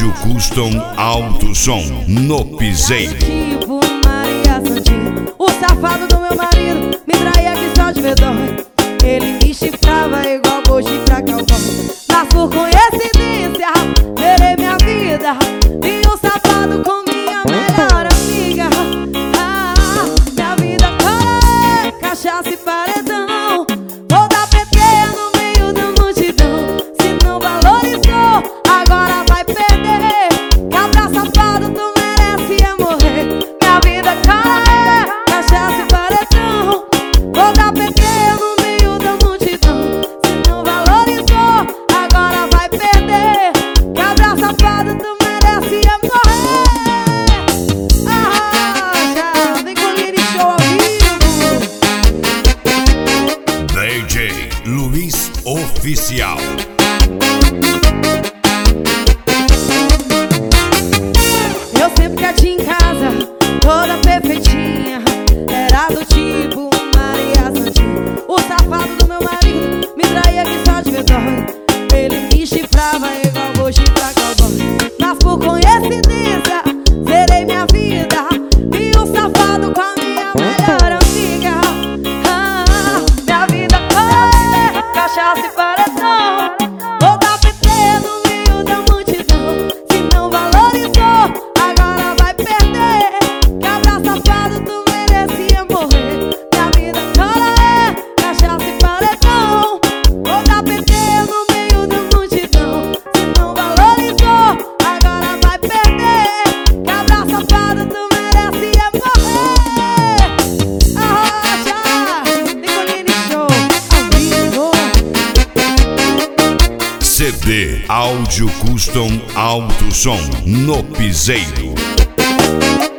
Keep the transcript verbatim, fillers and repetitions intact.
Áudio Custom Alto Som no Piseiro. Tipo Maria Santinho, o safado do meu marido me traía que só de medonha. Ele me chifrava igual boi pra cowboy. Mas por coincidência, verei minha vida. Vi um safado com minha melhor amiga. Ah, minha vida é cachaça e paredão. Vou dar P T no meio da multidão. Se não valorizou, agora vai perder. Cabra safado, tu merece é morrer. Minha vida é cachaça e paredão. Vou dar P T no meio da multidão. Se não valorizou, agora vai perder. Cabra safado, tu merece é morrer. Ah, já vem com Liri Show ao vivo. D J Luiz Oficial. Eu sempre quietinha em casa, toda perfeitinha. Era do tipo Maria Santinho, o safado do meu marido me traía que só de medonha. Ele me chifrava igual boi pra cowboy. Mas por coincidência, zerei minha vida. Vi um safado com a minha melhor amiga. Ah, minha vida é cachaça e paredão. Vou dar P T no meio da multidão. Se não valorizou, agora vai perder. Cabra safado, tu merecia morrer. Minha vida é cachaça e paredão. Vou dar P T no meio da multidão. Se não valorizou, agora vai perder. Cabra safado, tu merecia morrer. Arrocha, Nicolini Show ao vivo. C D Áudio Custom Alto Som no Piseiro.